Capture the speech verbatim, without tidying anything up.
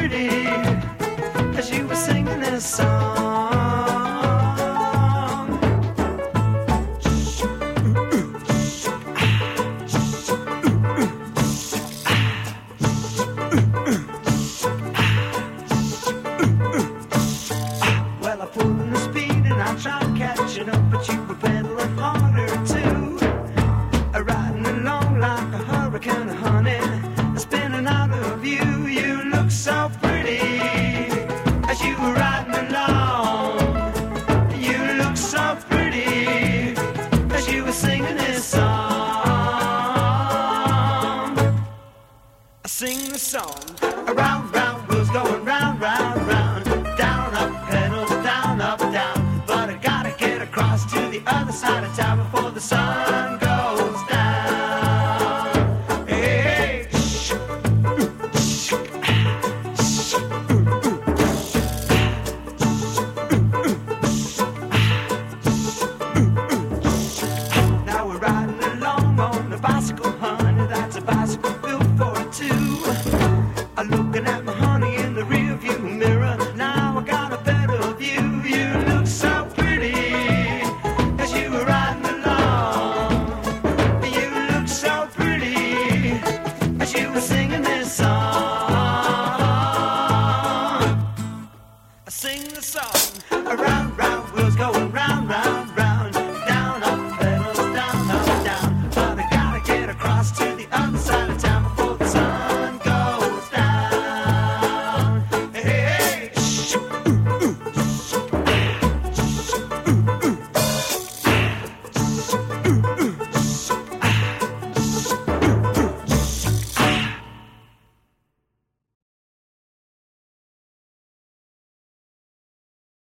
pretty as you were singing this song. Well, I pulled in the speed and I tried catching up, but you were pedaling harder too. Riding along like a hurricane, honey, spinning out of view. You look so pretty as you were riding along. You look so pretty as you were singing this song. I sing the song. Around, round, wheels going round, round, round. Down, up, pedals, down, up, down. But I gotta get across to the other side of town before the sun goes down. Hey, shh, shh, shh.